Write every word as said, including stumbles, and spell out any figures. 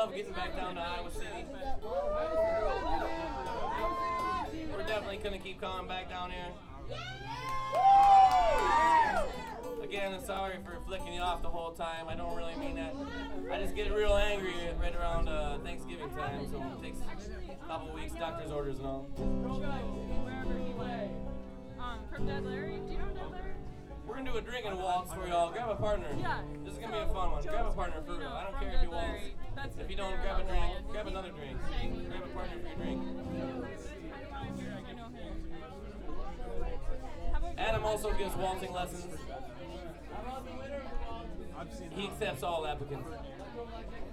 love getting back down to Iowa City. We're definitely going to keep coming back down here. Again, I'm sorry for flicking you off the whole time. I don't really mean that. I just get real angry right around uh, Thanksgiving time, so it takes a couple weeks, doctor's orders and all. Um, from Dead Larry. Do you know Dead Larry? We're going to do a drinking waltz for y'all. Grab a partner. Yeah. This is going to be a fun one. Grab a partner for real. I don't care if you waltz. If you don't, grab a drink. Grab another drink. Grab a partner for your drink. Adam also gives waltzing lessons. He accepts all applicants.